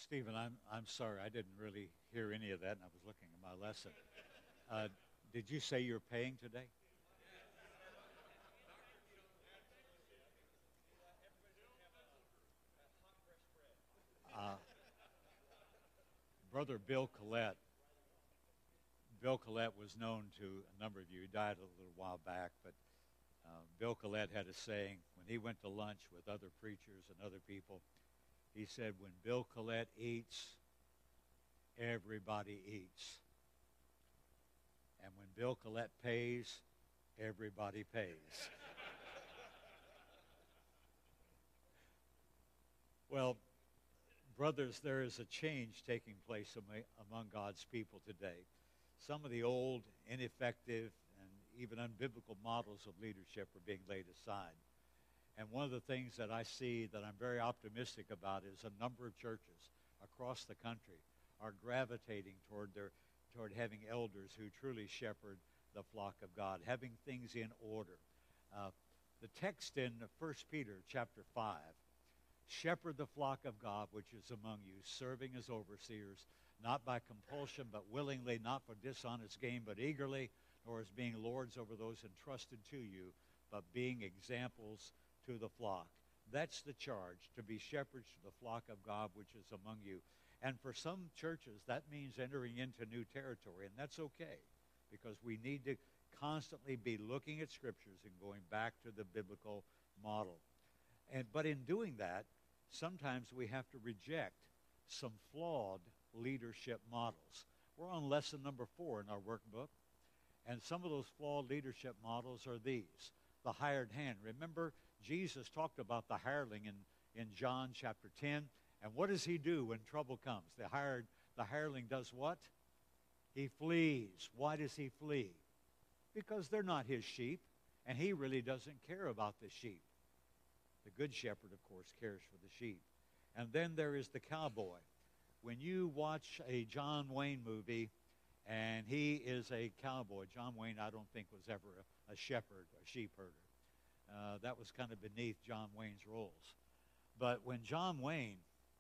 Stephen, I'm sorry. I didn't really hear any of that, and I was looking at my lesson. Uh, did you say you're paying today? Uh, Brother Bill Collette. Bill Collette was known to a number of you. He died a little while back, but Bill Collette had a saying when he went to lunch with other preachers and other people. He said, "When Bill Collette eats, everybody eats, and when Bill Collette pays, everybody pays." Well, brothers, there is a change taking place among God's people today. Some of the old, ineffective, and even unbiblical models of leadership are being laid aside. And one of the things that I see that I'm very optimistic about is a number of churches across the country are gravitating toward having elders who truly shepherd the flock of God, having things in order. Uh, the text in 1 Peter chapter 5, shepherd the flock of God which is among you, serving as overseers, not by compulsion, but willingly, not for dishonest gain, but eagerly, nor as being lords over those entrusted to you, but being examples to the flock. That's the charge, to be shepherds to the flock of God which is among you. And for some churches, that means entering into new territory, and that's okay, because we need to constantly be looking at scriptures and going back to the biblical model. But in doing that, sometimes we have to reject some flawed leadership models. We're on lesson number 4 in our workbook, and some of those flawed leadership models are these. The hired hand. Remember, Jesus talked about the hireling in John chapter 10, and what does he do when trouble comes? The hireling does what? He flees. Why does he flee? Because they're not his sheep, and he really doesn't care about the sheep. The good shepherd, of course, cares for the sheep. And then there is the cowboy. When you watch a John Wayne movie and he is a cowboy, John Wayne, I don't think, was ever a shepherd, a sheep herder. That was kind of beneath John Wayne's roles. But when John Wayne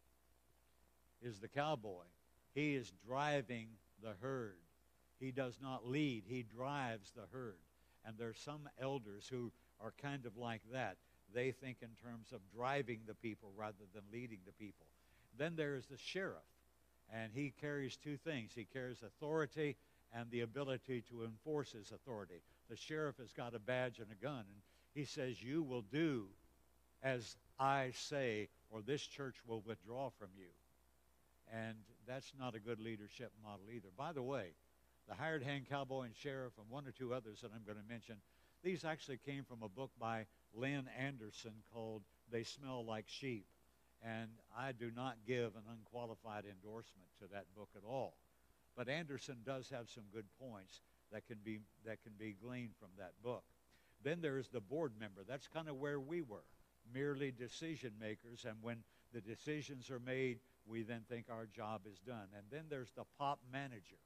is the cowboy, he is driving the herd. He does not lead, he drives the herd. And there's some elders who are kind of like that. They think in terms of driving the people rather than leading the people. Then there is the sheriff, and he carries two things. He carries authority and the ability to enforce his authority. The sheriff has got a badge and a gun, and he says, "You will do as I say, or this church will withdraw from you." And that's not a good leadership model either. By the way, the hired hand, cowboy, and sheriff, and one or two others that I'm going to mention, these actually came from a book by Lynn Anderson called They Smell Like Sheep. And I do not give an unqualified endorsement to that book at all. But Anderson does have some good points that can be gleaned from that book. Then there's the board member. That's kind of where we were, merely decision makers. And when the decisions are made, we then think our job is done. And then there's the pop manager.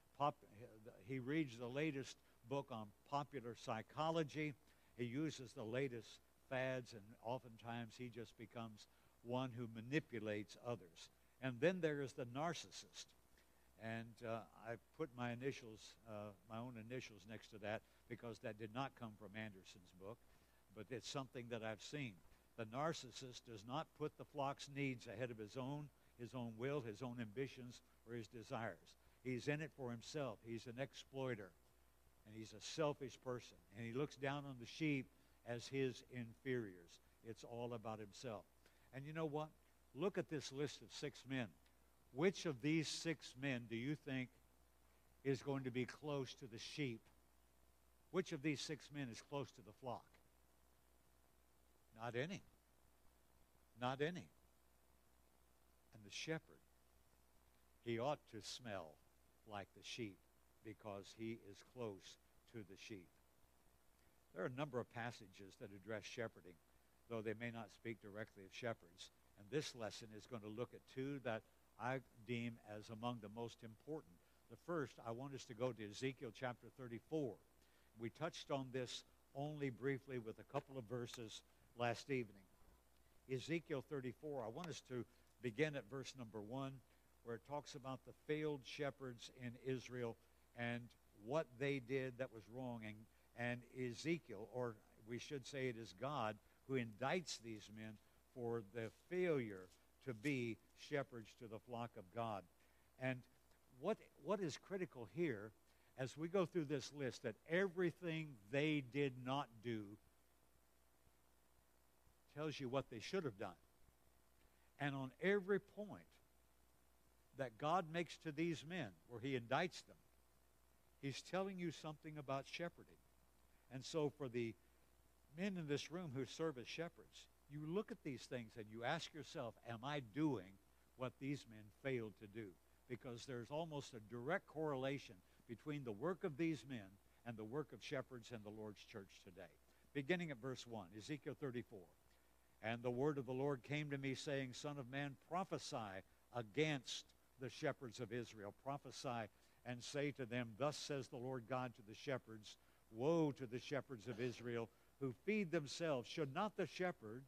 He reads the latest book on popular psychology. He uses the latest fads, and oftentimes he just becomes one who manipulates others. And then there is the narcissist. And I put my own initials next to that because that did not come from Anderson's book, but it's something that I've seen. The narcissist does not put the flock's needs ahead of his own will, his own ambitions, or his desires. He's in it for himself. He's an exploiter, and he's a selfish person, and he looks down on the sheep as his inferiors. It's all about himself. And you know what? Look at this list of 6 men. Which of these 6 men do you think is going to be close to the sheep? Which of these 6 men is close to the flock? Not any. Not any. And the shepherd, he ought to smell like the sheep because he is close to the sheep. There are a number of passages that address shepherding, though they may not speak directly of shepherds. And this lesson is going to look at 2 that I deem as among the most important. The first, I want us to go to Ezekiel chapter 34. We touched on this only briefly with a couple of verses last evening. Ezekiel 34, I want us to begin at verse number 1, where it talks about the failed shepherds in Israel and what they did that was wrong. And Ezekiel, or we should say it is God, who indicts these men for the failure to be shepherds to the flock of God. And what is critical here, as we go through this list, that everything they did not do tells you what they should have done. And on every point that God makes to these men, where he indicts them, he's telling you something about shepherding. And so for the men in this room who serve as shepherds, you look at these things and you ask yourself, am I doing what these men failed to do? Because there's almost a direct correlation between the work of these men and the work of shepherds in the Lord's church today. Beginning at verse 1, Ezekiel 34. And the word of the Lord came to me, saying, Son of man, prophesy against the shepherds of Israel. Prophesy and say to them, Thus says the Lord God to the shepherds, Woe to the shepherds of Israel who feed themselves. Should not the shepherds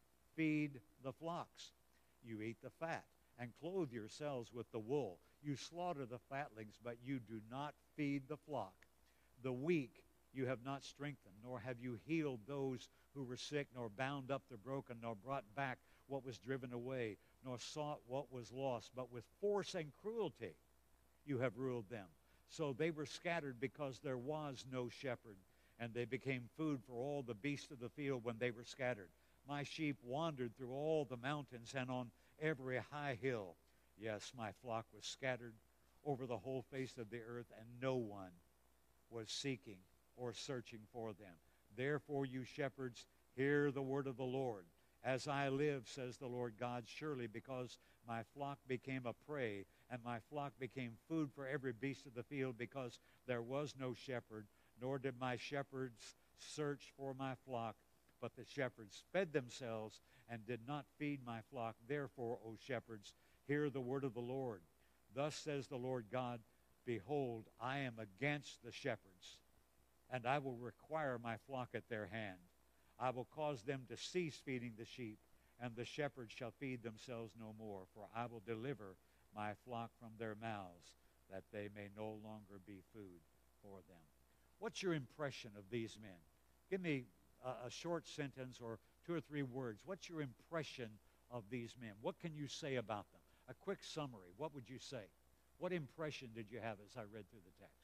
feed the flocks? You eat the fat and clothe yourselves with the wool. You slaughter the fatlings, but you do not feed the flock. The weak you have not strengthened, nor have you healed those who were sick, nor bound up the broken, nor brought back what was driven away, nor sought what was lost. But with force and cruelty you have ruled them. So they were scattered because there was no shepherd, and they became food for all the beasts of the field when they were scattered. My sheep wandered through all the mountains and on every high hill. Yes, my flock was scattered over the whole face of the earth, and no one was seeking or searching for them. Therefore, you shepherds, hear the word of the Lord. As I live, says the Lord God, surely because my flock became a prey, and my flock became food for every beast of the field, because there was no shepherd, nor did my shepherds search for my flock, but the shepherds fed themselves and did not feed my flock. Therefore, O shepherds, hear the word of the Lord. Thus says the Lord God, Behold, I am against the shepherds, and I will require my flock at their hand. I will cause them to cease feeding the sheep, and the shepherds shall feed themselves no more, for I will deliver my flock from their mouths, that they may no longer be food for them. What's your impression of these men? Give me a short sentence or 2 or 3 words. What's your impression of these men? What can you say about them? A quick summary. What would you say? What impression did you have as I read through the text?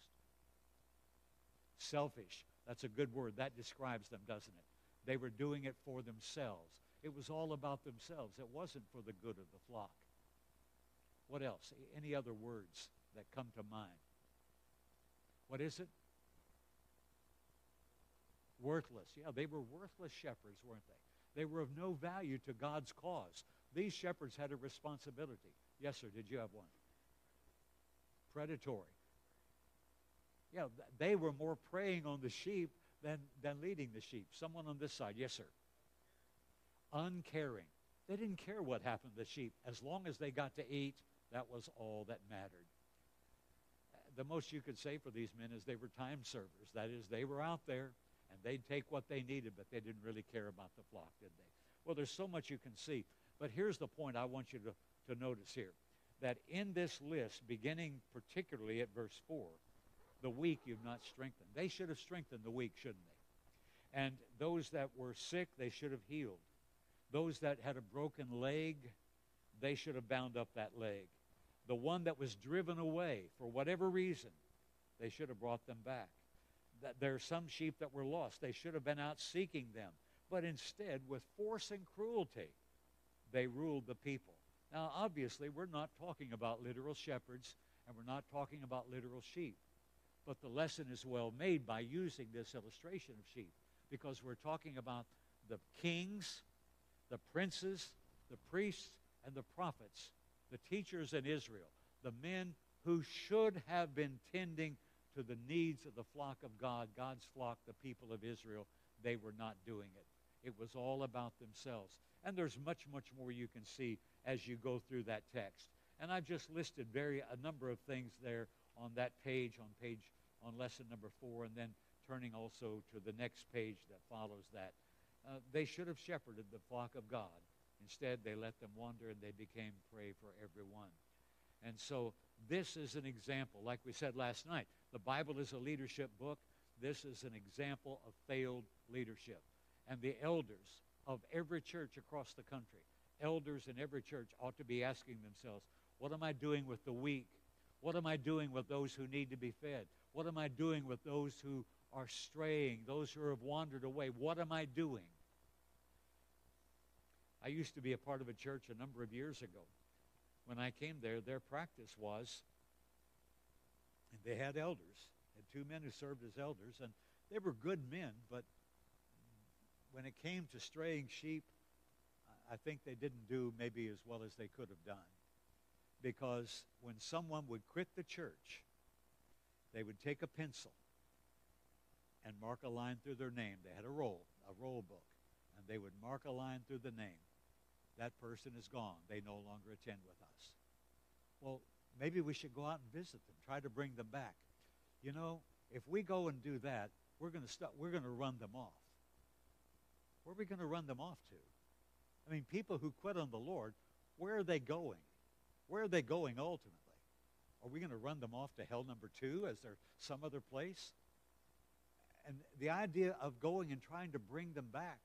Selfish. That's a good word. That describes them, doesn't it? They were doing it for themselves. It was all about themselves. It wasn't for the good of the flock. What else? Any other words that come to mind? What is it? Worthless. Yeah, they were worthless shepherds, weren't they? They were of no value to God's cause. These shepherds had a responsibility. Yes, sir, did you have one? Predatory. Yeah, they were more preying on the sheep than leading the sheep. Someone on this side. Yes, sir. Uncaring. They didn't care what happened to the sheep. As long as they got to eat, that was all that mattered. The most you could say for these men is they were time servers. That is, they were out there, and they'd take what they needed, but they didn't really care about the flock, did they? Well, there's so much you can see. But here's the point I want you to notice here, that in this list, beginning particularly at verse 4, the weak you've not strengthened. They should have strengthened the weak, shouldn't they? And those that were sick, they should have healed. Those that had a broken leg, they should have bound up that leg. The one that was driven away for whatever reason, they should have brought them back. There are some sheep that were lost. They should have been out seeking them. But instead, with force and cruelty, they ruled the people. Now, obviously, we're not talking about literal shepherds, and we're not talking about literal sheep. But the lesson is well made by using this illustration of sheep, because we're talking about the kings, the princes, the priests, and the prophets, the teachers in Israel, the men who should have been tending to the needs of the flock of God, God's flock, the people of Israel. They were not doing it. It was all about themselves. And there's much, much more you can see as you go through that text. And I've just listed a number of things there on that page, on lesson number 4, and then turning also to the next page that follows that. They should have shepherded the flock of God. Instead, they let them wander and they became prey for everyone. And so this is an example. Like we said last night, the Bible is a leadership book. This is an example of failed leadership. And the elders of every church across the country, elders in every church ought to be asking themselves, what am I doing with the weak? What am I doing with those who need to be fed? What am I doing with those who are straying, those who have wandered away? What am I doing? I used to be a part of a church a number of years ago. When I came there, their practice was, and they had elders, had two men who served as elders, and they were good men, but when it came to straying sheep, I think they didn't do maybe as well as they could have done. Because when someone would quit the church, they would take a pencil and mark a line through their name. They had a roll book, and they would mark a line through the name. That person is gone. They no longer attend with us. Well, maybe we should go out and visit them, try to bring them back. You know, if we go and do that, we're going to run them off. Where are we going to run them off to? I mean, people who quit on the Lord, where are they going? Where are they going ultimately? Are we going to run them off to hell number 2? Is there some other place? And the idea of going and trying to bring them back,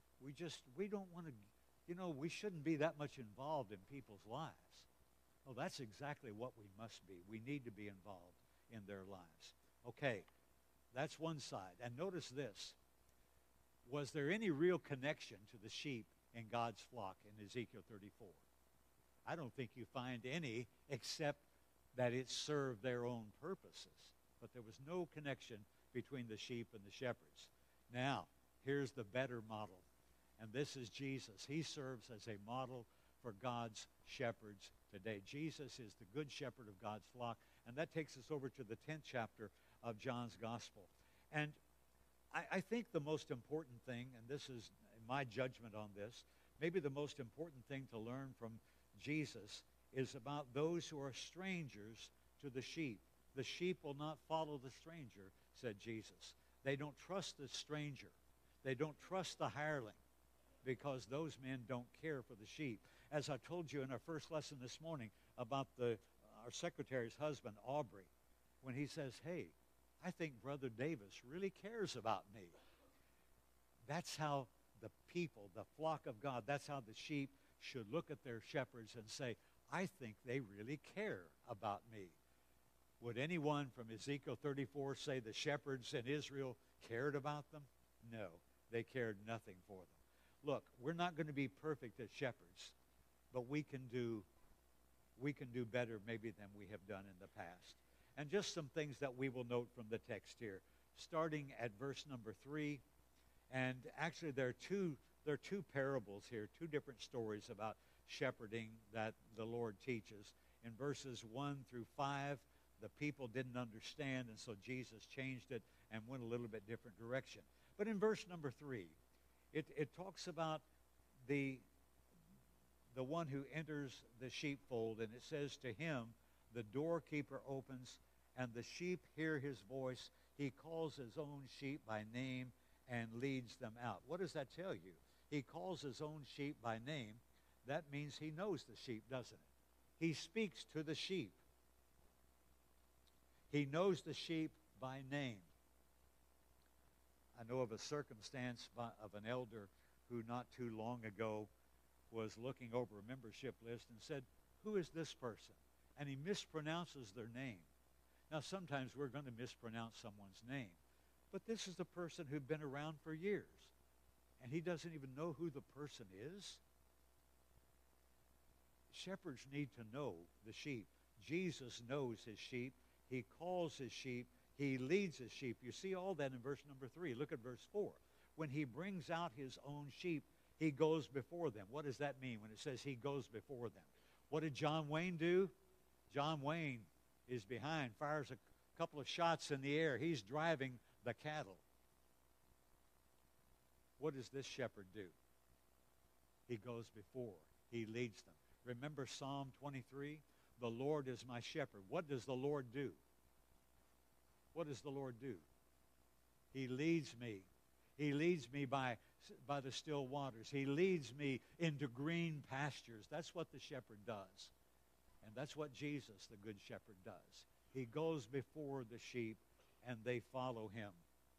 we don't want to, we shouldn't be that much involved in people's lives. Oh, that's exactly what we must be. We need to be involved in their lives. Okay, that's one side. And notice this. Was there any real connection to the sheep in God's flock in Ezekiel 34? I don't think you find any except that it served their own purposes. But there was no connection between the sheep and the shepherds. Now, here's the better model. And this is Jesus. He serves as a model for God's shepherds today. Jesus is the good shepherd of God's flock. And that takes us over to the 10th chapter of John's Gospel. And I think the most important thing, and this is my judgment on this, maybe the most important thing to learn from Jesus is about those who are strangers to the sheep. The sheep will not follow the stranger, said Jesus. They don't trust the stranger. They don't trust the hireling because those men don't care for the sheep. As I told you in our first lesson this morning about our secretary's husband, Aubrey, when he says, hey, I think Brother Davis really cares about me. That's how the people, the flock of God, that's how the sheep should look at their shepherds and say, I think they really care about me. Would anyone from Ezekiel 34 say the shepherds in Israel cared about them? No, they cared nothing for them. Look, we're not going to be perfect as shepherds, but we can do better maybe than we have done in the past. And just some things that we will note from the text here, starting at verse number 3. And actually there are two parables here, two different stories about shepherding that the Lord teaches. In verses 1 through 5, the people didn't understand, and so Jesus changed it and went a little bit different direction. But in verse number 3, it talks about the one who enters the sheepfold, and it says to him, the doorkeeper opens, and the sheep hear his voice. He calls his own sheep by name and leads them out. What does that tell you? He calls his own sheep by name. That means he knows the sheep, doesn't it? He speaks to the sheep. He knows the sheep by name. I know of a circumstance of an elder who not too long ago was looking over a membership list and said, who is this person? And he mispronounces their name. Now, sometimes we're going to mispronounce someone's name. But this is the person who'd been around for years. And he doesn't even know who the person is. Shepherds need to know the sheep. Jesus knows his sheep. He calls his sheep. He leads his sheep. You see all that in verse number 3. Look at verse 4. When he brings out his own sheep, he goes before them. What does that mean when it says he goes before them? What did John Wayne do? John Wayne is behind, fires a couple of shots in the air. He's driving the cattle. What does this shepherd do? He goes before. He leads them. Remember Psalm 23? The Lord is my shepherd. What does the Lord do? What does the Lord do? He leads me. He leads me by the still waters. He leads me into green pastures. That's what the shepherd does. And that's what Jesus, the good shepherd, does. He goes before the sheep, and they follow him.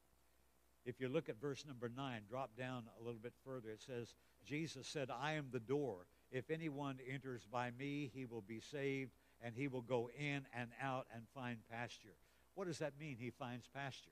If you look at verse number 9, drop down a little bit further, it says, Jesus said, I am the door. If anyone enters by me, he will be saved, and he will go in and out and find pasture. What does that mean, he finds pasture?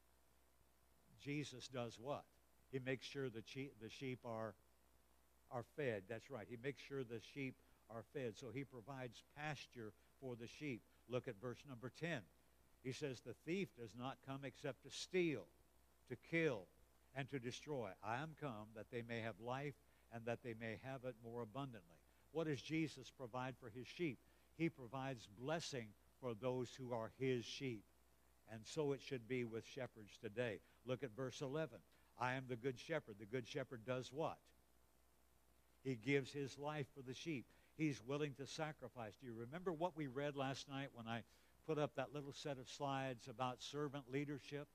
Jesus does what? He makes sure the sheep are fed. That's right. He makes sure the sheep are fed. So he provides pasture for the sheep. Look at verse number 10. He says, the thief does not come except to steal, to kill, and to destroy. I am come that they may have life and that they may have it more abundantly. What does Jesus provide for his sheep? He provides blessing for those who are his sheep. And so it should be with shepherds today. Look at verse 11. I am the good shepherd. The good shepherd does what? He gives his life for the sheep. He's willing to sacrifice. Do you remember what we read last night when I put up that little set of slides about servant leadership?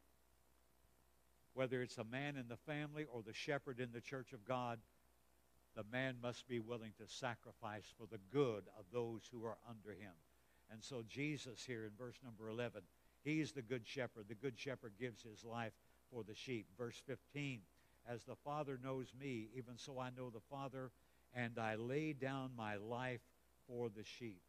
Whether it's a man in the family or the shepherd in the church of God, the man must be willing to sacrifice for the good of those who are under him. And so Jesus here in verse number 11, he's the good shepherd. The good shepherd gives his life for the sheep. Verse 15, as the Father knows me, even so I know the Father, and I lay down my life for the sheep.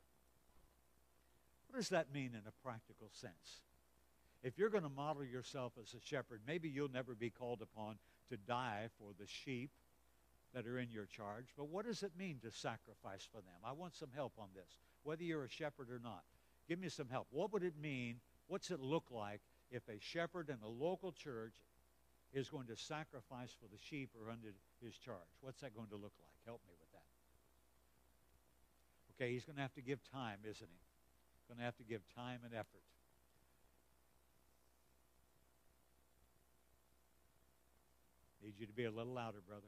What does that mean in a practical sense? If you're going to model yourself as a shepherd, maybe you'll never be called upon to die for the sheep that are in your charge. But what does it mean to sacrifice for them? I want some help on this, whether you're a shepherd or not. Give me some help. What would it mean? What's it look like if a shepherd in a local church is going to sacrifice for the sheep who are under his charge? What's that going to look like? Help me with that. Okay, he's going to have to give time, isn't he? Going to have to give time and effort. Need you to be a little louder, brother.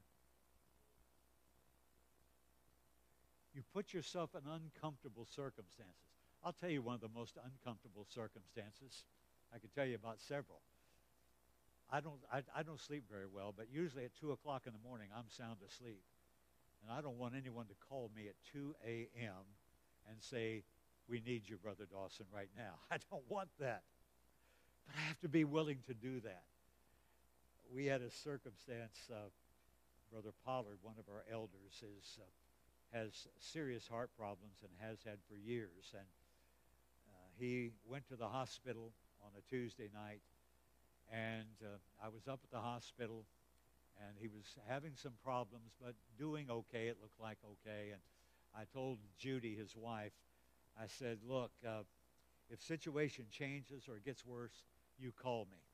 You put yourself in uncomfortable circumstances. I'll tell you one of the most uncomfortable circumstances. I could tell you about several. I don't sleep very well, but usually at 2 o'clock in the morning, I'm sound asleep. And I don't want anyone to call me at 2 a.m. and say, we need you, Brother Dawson, right now. I don't want that. But I have to be willing to do that. We had a circumstance, Brother Pollard, one of our elders, has serious heart problems and has had for years. And he went to the hospital on a Tuesday night, and I was up at the hospital, and he was having some problems, but doing okay. It looked like okay. And I told Judy, his wife, I said, look, if situation changes or it gets worse, you call me.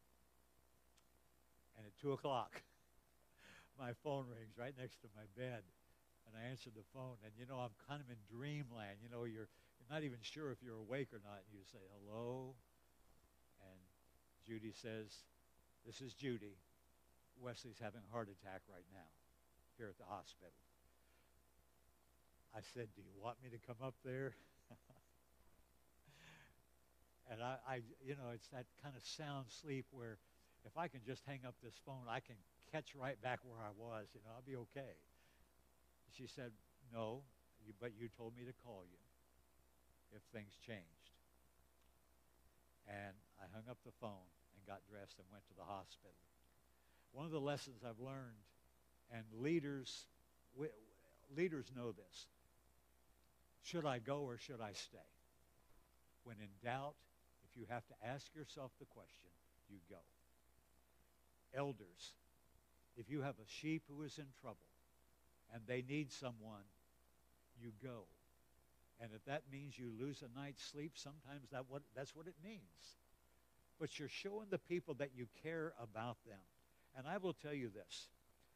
And at 2 o'clock, my phone rings right next to my bed. And I answered the phone. And, I'm kind of in dreamland. You're not even sure if you're awake or not. And you say, hello? And Judy says, this is Judy. Wesley's having a heart attack right now here at the hospital. I said, do you want me to come up there? And it's that kind of sound sleep where if I can just hang up this phone, I can catch right back where I was. I'll be okay. She said, no, but you told me to call you if things changed. And I hung up the phone and got dressed and went to the hospital. One of the lessons I've learned, and leaders know this, should I go or should I stay? When in doubt, if you have to ask yourself the question, you go. Elders, if you have a sheep who is in trouble and they need someone, you go. And if that means you lose a night's sleep, sometimes that's what it means. But you're showing the people that you care about them. And I will tell you this.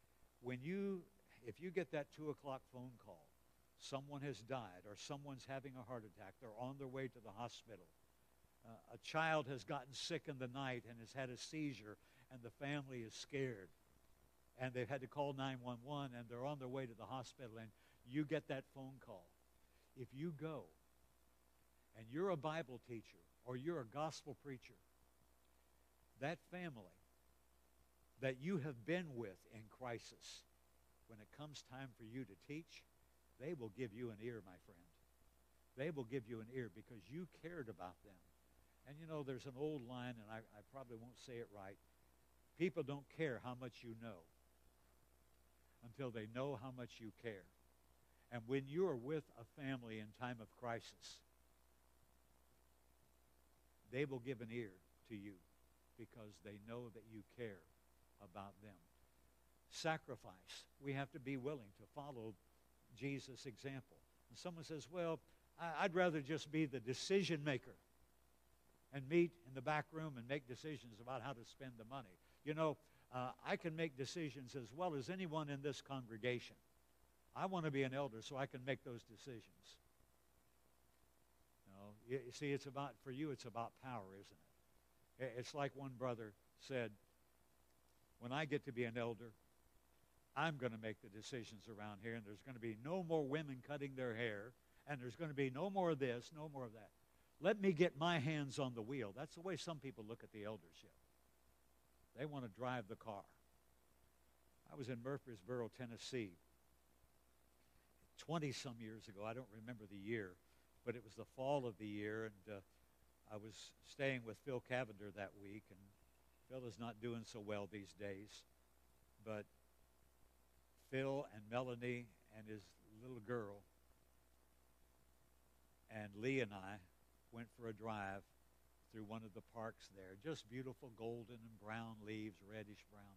If you get that 2 o'clock phone call, someone has died or someone's having a heart attack, they're on their way to the hospital. A child has gotten sick in the night and has had a seizure, and the family is scared. And they've had to call 911, and they're on their way to the hospital, and you get that phone call. If you go, and you're a Bible teacher, or you're a gospel preacher, that family, that you have been with in crisis, when it comes time for you to teach, they will give you an ear, my friend. They will give you an ear because you cared about them. And you know, there's an old line, and I probably won't say it right. People don't care how much you know until they know how much you care. And when you are with a family in time of crisis, they will give an ear to you because they know that you care about them. Sacrifice. We have to be willing to follow Jesus' example. And someone says, well, I'd rather just be the decision maker and meet in the back room and make decisions about how to spend the money. You know, I can make decisions as well as anyone in this congregation. I want to be an elder so I can make those decisions. You see, it's about, for you, it's about power, isn't it? It's like one brother said, when I get to be an elder, I'm going to make the decisions around here, and there's going to be no more women cutting their hair, and there's going to be no more of this, no more of that. Let me get my hands on the wheel. That's the way some people look at the eldership. They want to drive the car. I was in Murfreesboro, Tennessee, 20-some years ago. I don't remember the year, but it was the fall of the year, and I was staying with Phil Cavender that week, and Phil is not doing so well these days, but Phil and Melanie and his little girl and Lee and I went for a drive through one of the parks there. Just beautiful golden and brown leaves, reddish brown.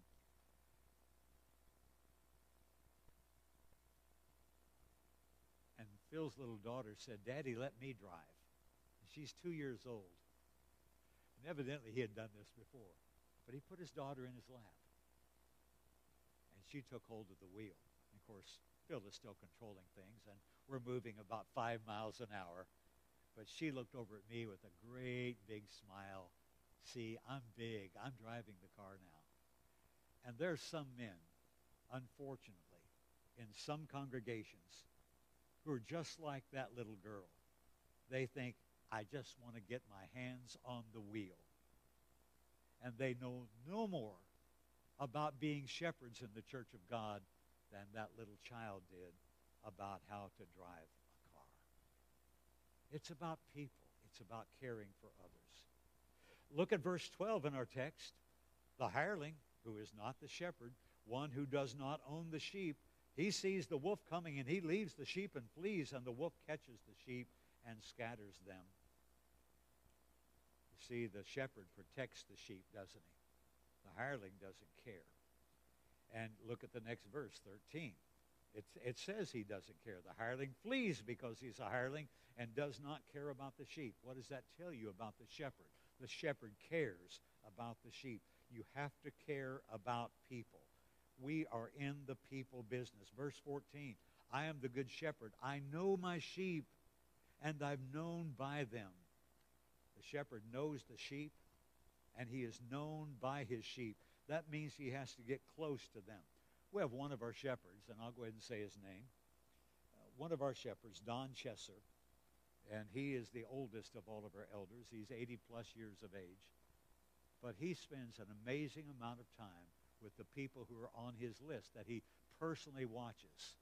And Phil's little daughter said, Daddy, let me drive. And she's 2 years old. And evidently he had done this before. But he put his daughter in his lap. And she took hold of the wheel. And of course, Phil is still controlling things, and we're moving about 5 miles an hour. But she looked over at me with a great big smile. See, I'm big. I'm driving the car now. And there's some men, unfortunately, in some congregations who are just like that little girl. They think, I just want to get my hands on the wheel. And they know no more about being shepherds in the church of God than that little child did about how to drive a car. It's about people. It's about caring for others. Look at verse 12 in our text. The hireling, who is not the shepherd, one who does not own the sheep, he sees the wolf coming, and he leaves the sheep and flees, and the wolf catches the sheep and scatters them. You see, the shepherd protects the sheep, doesn't he? The hireling doesn't care. And look at the next verse, 13. It says he doesn't care. The hireling flees because he's a hireling and does not care about the sheep. What does that tell you about the shepherd? The shepherd cares about the sheep. You have to care about people. We are in the people business. Verse 14, I am the good shepherd. I know my sheep, and I'm known by them. The shepherd knows the sheep, and he is known by his sheep. That means he has to get close to them. We have one of our shepherds, and I'll go ahead and say his name. One of our shepherds, Don Chesser, and he is the oldest of all of our elders. He's 80-plus years of age. But he spends an amazing amount of time with the people who are on his list that he personally watches.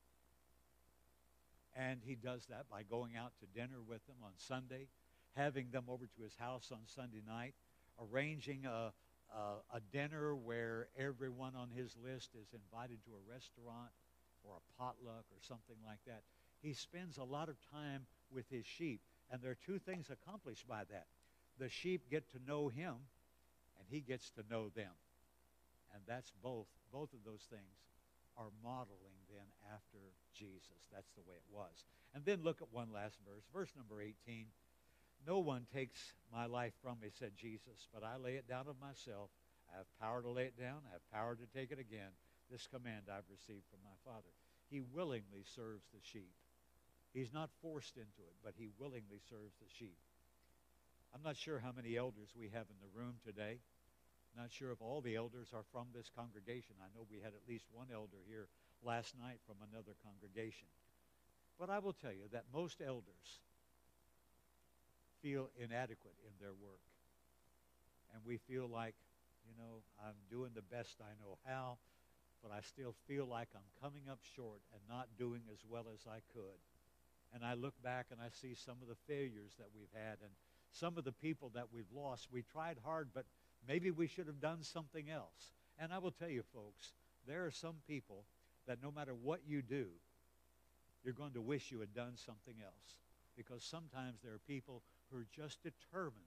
And he does that by going out to dinner with them on Sunday, having them over to his house on Sunday night, arranging a dinner where everyone on his list is invited to a restaurant or a potluck or something like that. He spends a lot of time with his sheep, and there are two things accomplished by that. The sheep get to know him, and he gets to know them. And that's both of those things are modeling then after Jesus. That's the way it was. And then look at one last verse, verse number 18. No one takes my life from me, said Jesus, but I lay it down of myself. I have power to lay it down. I have power to take it again. This command I've received from my Father. He willingly serves the sheep. He's not forced into it, but he willingly serves the sheep. I'm not sure how many elders we have in the room today. Not sure if all the elders are from this congregation. I know we had at least one elder here last night from another congregation. But I will tell you that most elders feel inadequate in their work. And we feel like I'm doing the best I know how, but I still feel like I'm coming up short and not doing as well as I could. And I look back and I see some of the failures that we've had and some of the people that we've lost. We tried hard, but maybe we should have done something else. And I will tell you, folks, there are some people that no matter what you do, you're going to wish you had done something else. Because sometimes there are people who are just determined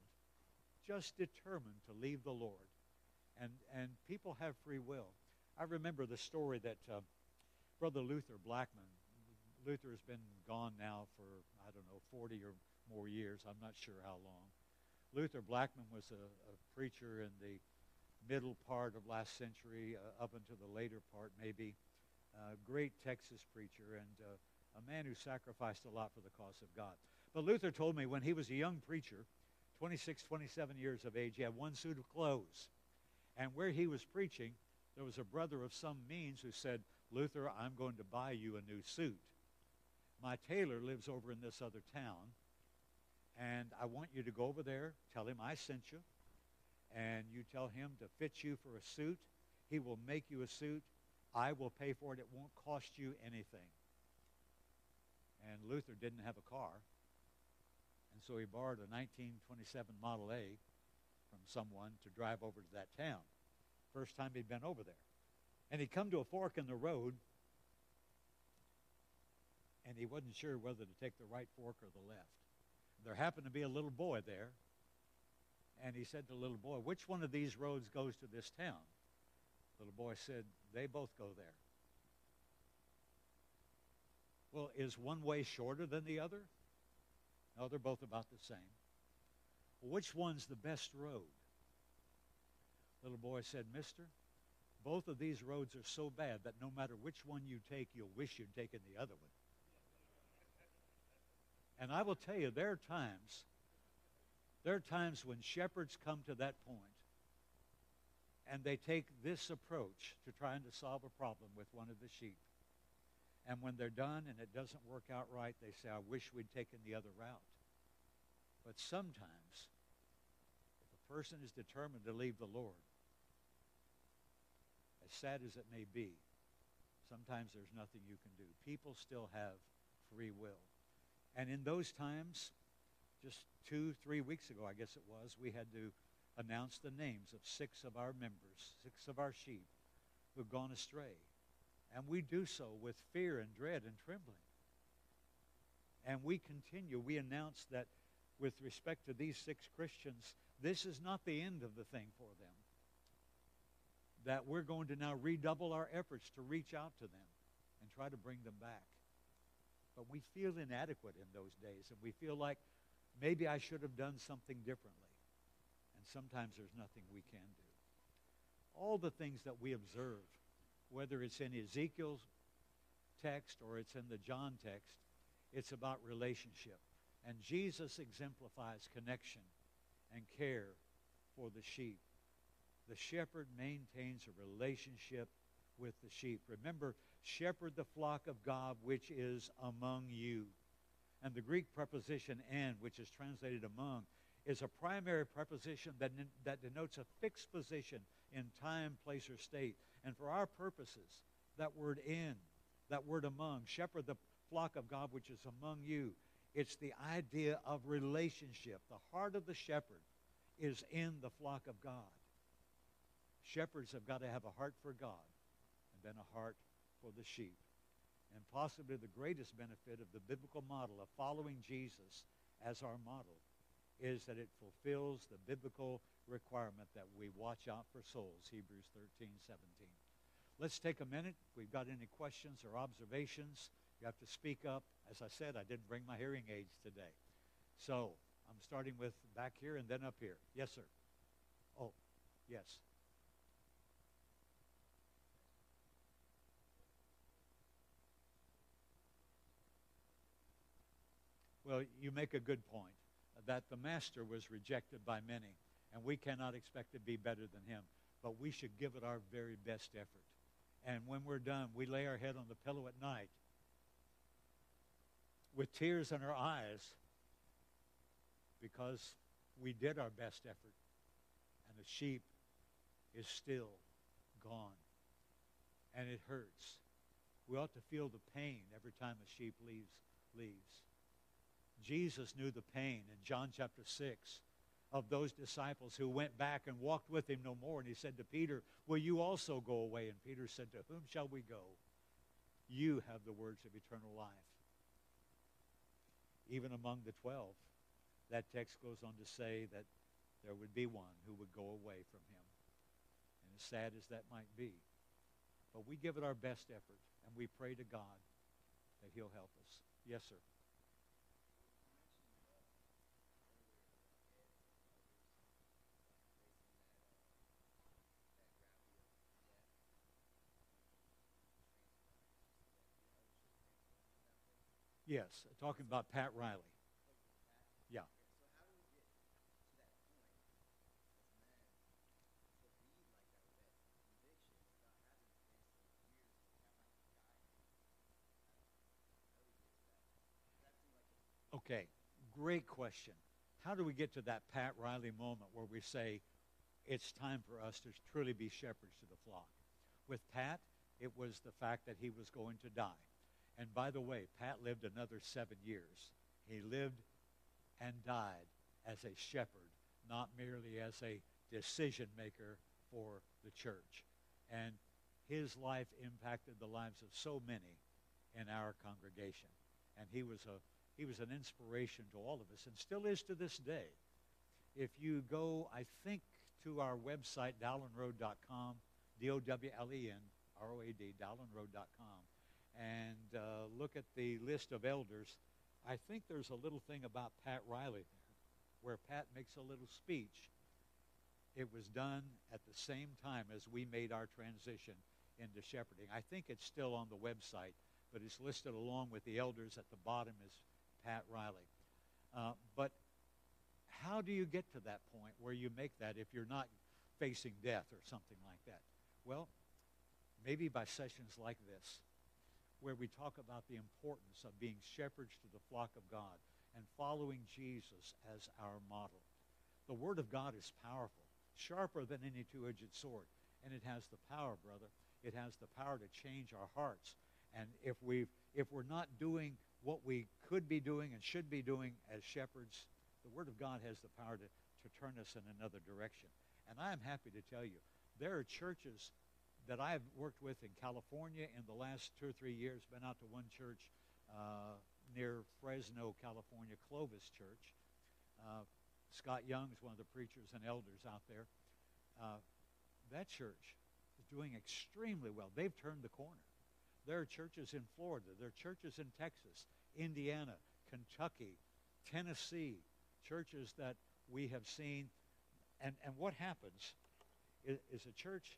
to leave the Lord. And people have free will. I remember the story that Brother Luther Blackman, Luther has been gone now for, 40 or more years. I'm not sure how long. Luther Blackman was a preacher in the middle part of last century, up into the later part maybe. Great Texas preacher and a man who sacrificed a lot for the cause of God. But Luther told me when he was a young preacher, 26, 27 years of age, he had one suit of clothes. And where he was preaching, there was a brother of some means who said, Luther, I'm going to buy you a new suit. My tailor lives over in this other town, and I want you to go over there, tell him I sent you, and you tell him to fit you for a suit. He will make you a suit. I will pay for it. It won't cost you anything. And Luther didn't have a car, and so he borrowed a 1927 Model A from someone to drive over to that town. First time he'd been over there. And he'd come to a fork in the road, and he wasn't sure whether to take the right fork or the left. There happened to be a little boy there, and he said to the little boy, which one of these roads goes to this town? The little boy said, they both go there. Well, is one way shorter than the other? No, they're both about the same. Well, which one's the best road? Little boy said, mister, both of these roads are so bad that no matter which one you take, you'll wish you'd taken the other one. And I will tell you, there are times when shepherds come to that point and they take this approach to trying to solve a problem with one of the sheep. And when they're done and it doesn't work out right, they say, I wish we'd taken the other route. But sometimes, if a person is determined to leave the Lord, as sad as it may be, sometimes there's nothing you can do. People still have free will. And in those times, just 2-3 weeks ago, I guess it was, we had to announce the names of 6 of our members, 6 of our sheep who have gone astray. And we do so with fear and dread and trembling. And we continue. We announce that with respect to these 6 Christians, this is not the end of the thing for them. That we're going to now redouble our efforts to reach out to them and try to bring them back. But we feel inadequate in those days, and we feel like maybe I should have done something differently. And sometimes there's nothing we can do. All the things that we observe, whether it's in Ezekiel's text or it's in the John text, it's about relationship. And Jesus exemplifies connection and care for the sheep. The shepherd maintains a relationship with the sheep. Remember, shepherd the flock of God which is among you. And the Greek preposition "en," which is translated among, is a primary preposition that denotes a fixed position in time, place, or state. And for our purposes, that word "in," that word "among," shepherd the flock of God which is among you, it's the idea of relationship. The heart of the shepherd is in the flock of God. Shepherds have got to have a heart for God and then a heart for the sheep. And possibly the greatest benefit of the biblical model of following Jesus as our model is that it fulfills the biblical requirement that we watch out for souls, Hebrews 13:17. Let's take a minute. If we've got any questions or observations, you have to speak up. As I said, I didn't bring my hearing aids today. So I'm starting with back here and then up here. Yes, sir. Oh, yes. Well, you make a good point that the master was rejected by many, and we cannot expect to be better than him, but we should give it our very best effort. And when we're done, we lay our head on the pillow at night with tears in our eyes because we did our best effort, and the sheep is still gone. And it hurts. We ought to feel the pain every time a sheep leaves. Jesus knew the pain in John chapter 6 of those disciples who went back and walked with him no more. And he said to Peter, will you also go away? And Peter said, to whom shall we go? You have the words of eternal life. Even among the 12, that text goes on to say that there would be one who would go away from him. And as sad as that might be, but we give it our best effort, and we pray to God that he'll help us. Yes, sir. Yes, talking about Pat Riley. Yeah. Okay, great question. How do we get to that Pat Riley moment where we say it's time for us to truly be shepherds to the flock? With Pat, it was the fact that he was going to die. And by the way, Pat lived another 7 years. He lived and died as a shepherd, not merely as a decision maker for the church. And his life impacted the lives of so many in our congregation. And he was an inspiration to all of us, and still is to this day. If you go, I think, to our website, dowlandroad.com, DOWLENROAD, dowlandroad.com, and look at the list of elders, I think there's a little thing about Pat Riley there, where Pat makes a little speech. It was done at the same time as we made our transition into shepherding. I think it's still on the website, but it's listed along with the elders at the bottom is Pat Riley. But how do you get to that point where you make that if you're not facing death or something like that? Well, maybe by sessions like this, where we talk about the importance of being shepherds to the flock of God and following Jesus as our model. The Word of God is powerful, sharper than any two-edged sword, and it has the power, brother. It has the power to change our hearts. And if we're not doing what we could be doing and should be doing as shepherds, the Word of God has the power to turn us in another direction. And I am happy to tell you, there are churches that I've worked with in California in the last 2 or 3 years. Been out to one church near Fresno, California, Clovis Church. Scott Young is one of the preachers and elders out there. That church is doing extremely well. They've turned the corner. There are churches in Florida. There are churches in Texas, Indiana, Kentucky, Tennessee, churches that we have seen. And what happens is a church,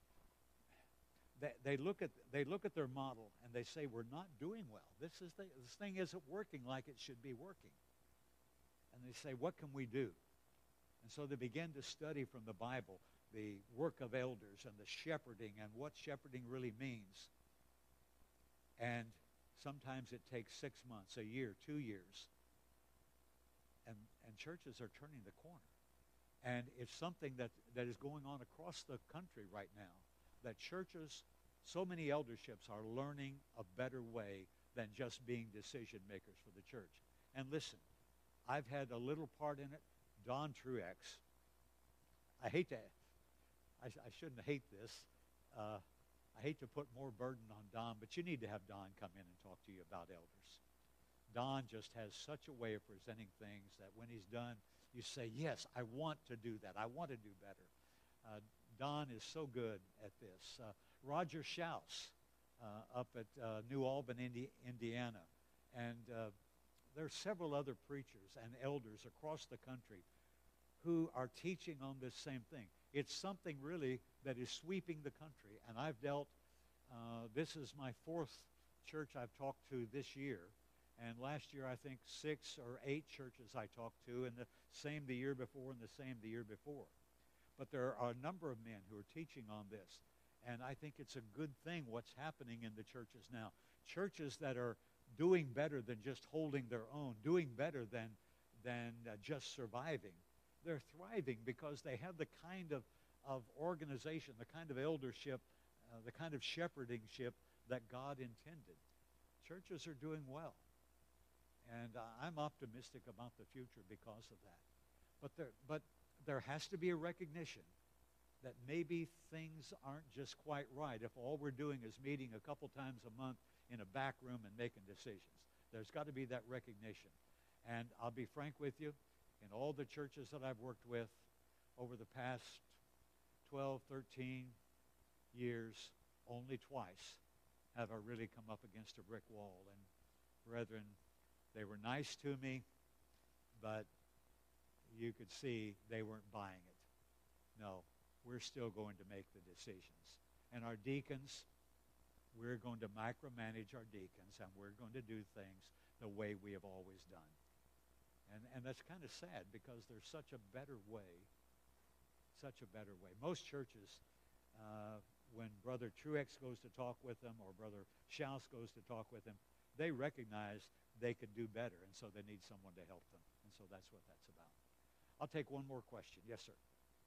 they look at their model and they say, we're not doing well. This thing isn't working like it should be working. And they say, what can we do? And so they begin to study from the Bible the work of elders and the shepherding and what shepherding really means. And sometimes it takes 6 months, a year, 2 years. And churches are turning the corner. And it's something that is going on across the country right now, that churches, so many elderships are learning a better way than just being decision makers for the church. And listen, I've had a little part in it. Don Truex, I shouldn't hate this. I hate to put more burden on Don, but you need to have Don come in and talk to you about elders. Don just has such a way of presenting things that when he's done, you say, yes, I want to do that. I want to do better. Don is so good at this. Roger Schaus up at New Albany, Indiana. And there are several other preachers and elders across the country who are teaching on this same thing. It's something really that is sweeping the country. And I've dealt, this is my 4th church I've talked to this year. And last year, I think 6 or 8 churches I talked to, and the same the year before and the same the year before. But there are a number of men who are teaching on this. And I think it's a good thing what's happening in the churches now. Churches that are doing better than just holding their own, doing better than just surviving. They're thriving because they have the kind of of organization, the kind of eldership, the kind of shepherdingship that God intended. Churches are doing well. And I'm optimistic about the future because of that. But there has to be a recognition that maybe things aren't just quite right if all we're doing is meeting a couple times a month in a back room and making decisions. There's got to be that recognition. And I'll be frank with you, in all the churches that I've worked with over the past 12, 13 years, only twice have I really come up against a brick wall. And brethren, they were nice to me, but you could see they weren't buying it. No, we're still going to make the decisions. And our deacons, we're going to micromanage our deacons, and we're going to do things the way we have always done. And that's kind of sad because there's such a better way, such a better way. Most churches, when Brother Truex goes to talk with them or Brother Schaus goes to talk with them, they recognize they could do better, and so they need someone to help them. And so that's what that's about. I'll take one more question. Yes, sir.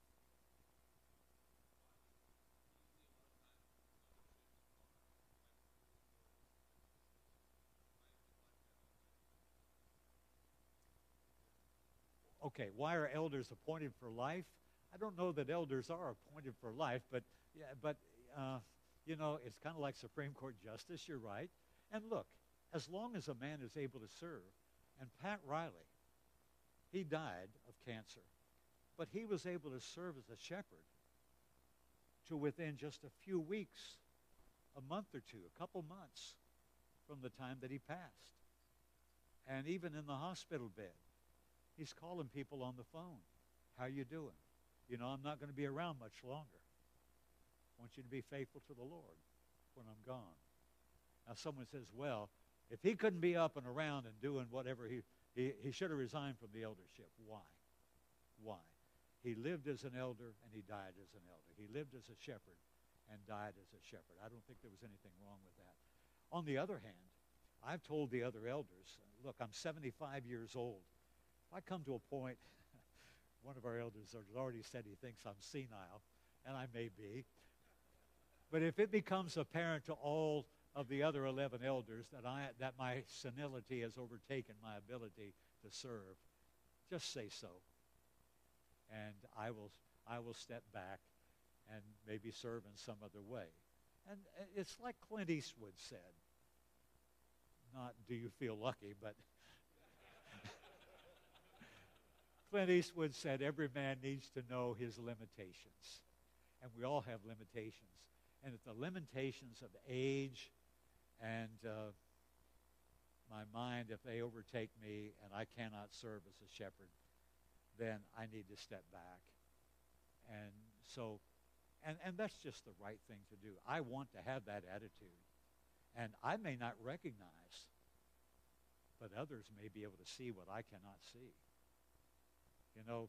Okay, why are elders appointed for life? I don't know that elders are appointed for life, but yeah, but you know, it's kind of like Supreme Court justice. You're right. And look, as long as a man is able to serve, and Pat Riley, he died of cancer, but he was able to serve as a shepherd to within just a few weeks, a month or two, a couple months from the time that he passed. And even in the hospital bed, he's calling people on the phone. How you doing? You know, I'm not going to be around much longer. I want you to be faithful to the Lord when I'm gone. Now someone says, well, if he couldn't be up and around and doing whatever, he should have resigned from the eldership. Why? Why? He lived as an elder and he died as an elder. He lived as a shepherd and died as a shepherd. I don't think there was anything wrong with that. On the other hand, I've told the other elders, look, I'm 75 years old. If I come to a point, one of our elders has already said he thinks I'm senile, and I may be. But if it becomes apparent to all of the other 11 elders that my senility has overtaken my ability to serve, just say so. And I will step back and maybe serve in some other way. And it's like Clint Eastwood said. Not do you feel lucky, but Clint Eastwood said every man needs to know his limitations. And we all have limitations. And if the limitations of age and my mind, if they overtake me and I cannot serve as a shepherd, then I need to step back. And so, and that's just the right thing to do. I want to have that attitude. And I may not recognize, but others may be able to see what I cannot see. You know,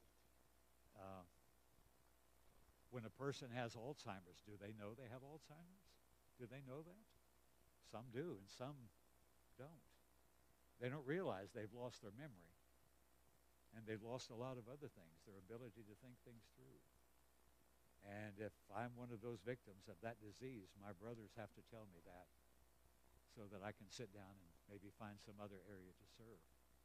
when a person has Alzheimer's, do they know they have Alzheimer's? Do they know that? Some do, and some don't. They don't realize they've lost their memory. And they've lost a lot of other things, their ability to think things through. And if I'm one of those victims of that disease, my brothers have to tell me that so that I can sit down and maybe find some other area to serve.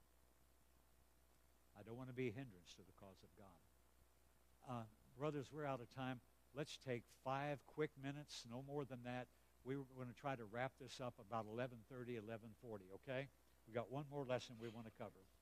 I don't want to be a hindrance to the cause of God. Brothers, we're out of time. Let's take 5 quick minutes, no more than that. We're going to try to wrap this up about 11:30, 11:40, okay? We got one more lesson we want to cover.